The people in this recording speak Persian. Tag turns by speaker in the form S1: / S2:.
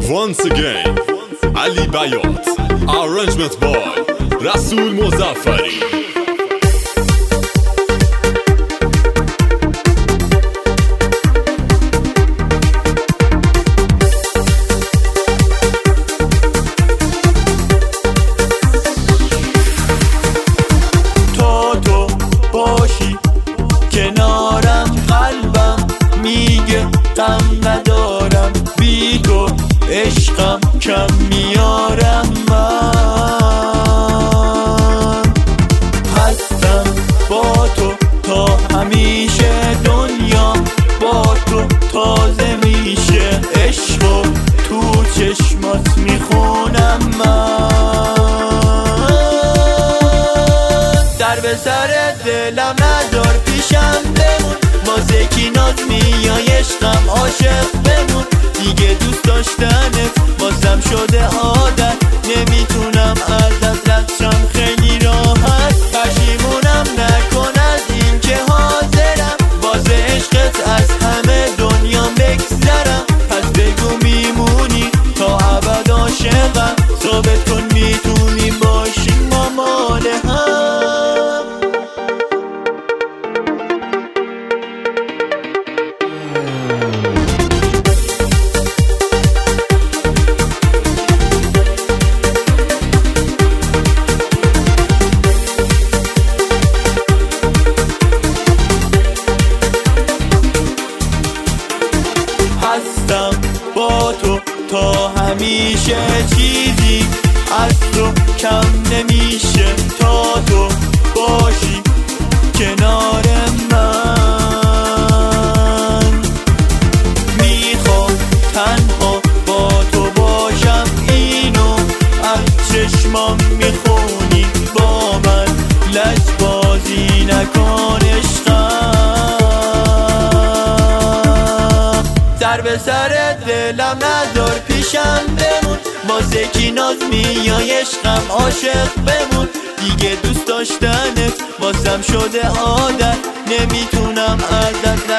S1: Once again علی بیات Arrangement by رسول مظفری.
S2: تو باشی کنارم، قلبم میگه غم ندارم، بی تو عشقم کم میارم. من هستم با تو تا همیشه، دنیا با تو تازه میشه، عشقو تو چشمات میخونم من. در به سر دلم نذار پیشم بمون، واسه کی ناز میای عشقم عاشق بمون، دیگه دوست داشتنت واسم شده عادت، نمیتونم ازت رد شم خیلی راحت. پشیمونم نکن از این که حاضرم واسه عشقت از همه دنیا بگذرم، پس بگو میمونی تا ابد عاشقم، ثابت کن میتونیم باشیم ما مال هم. هستم با تو تا همیشه، چیزی از تو کم نمیشه، تا تو باشی کنار من. میخوام تنها با تو باشم، اینو از چشمام میخونی، با من لجبازی نکن عشقم. در به سر دلم نذار پیشم بمون، واسه کی ناز میای عشقم عاشق بمون، دیگه دوست داشتنت واسم شده عادت، نمیتونم ازت